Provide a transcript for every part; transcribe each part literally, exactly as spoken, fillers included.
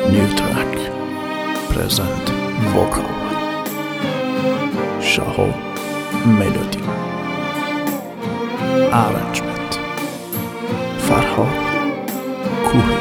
New track, present vocal, Shaho melody, arrangement, Farhad Kuhi.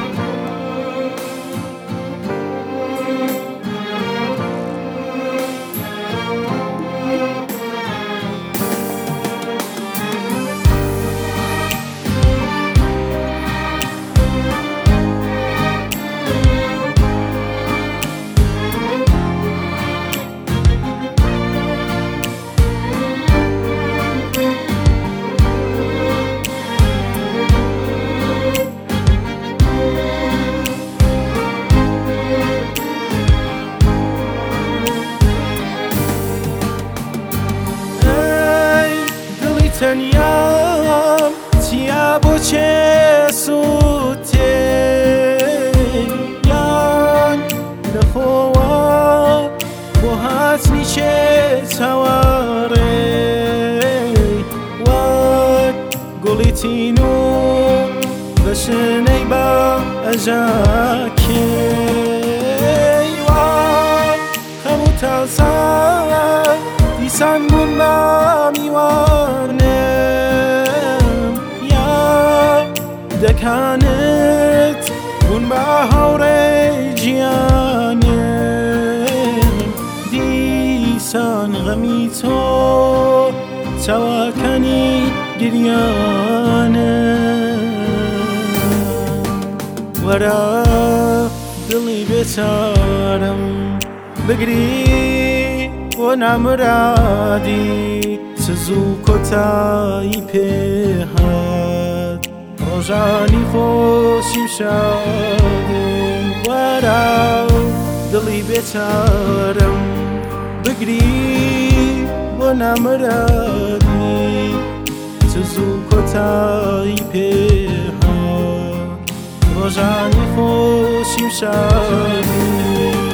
تنیام تیا بو چه سوته یان لخوا بو هات نیچه تواره واد گلیتینو بشنی با اجاکی واد خمو تازا دیسان بون با میوارنم یا دکانت بون با هوره جیانم دیسان غمی تو تواکنی گریانم ورا دلی بتارم بگری و نمرادی سزو کتایی پهاد روزانی خوشیم شده ورا دلی بتارم بگری و نمرادی سزو کتایی پهاد روزانی خوشیم شده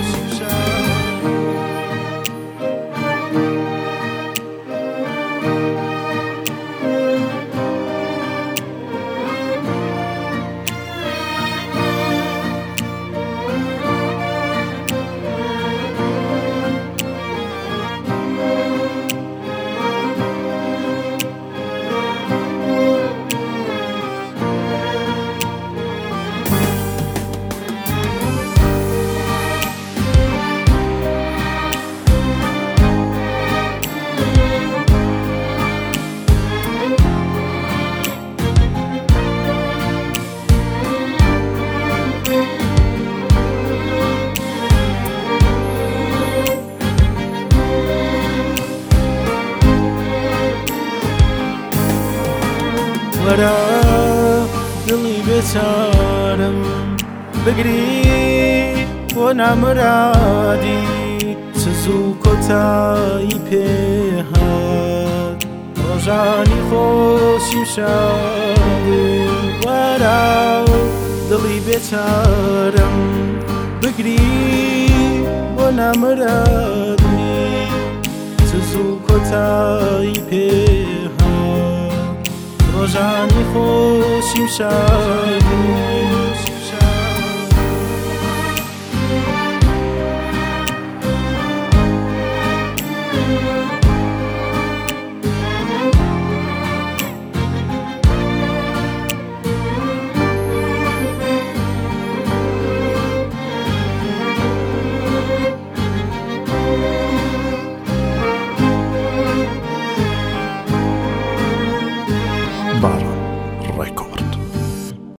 ورا دلی بتارم بگری و نمرادی سزو کتایی پهاد روزانی خوشیم شده ورا دلی بتارم بگری و نمرادی سزو کتایی پهاد روزانی خوشیم شد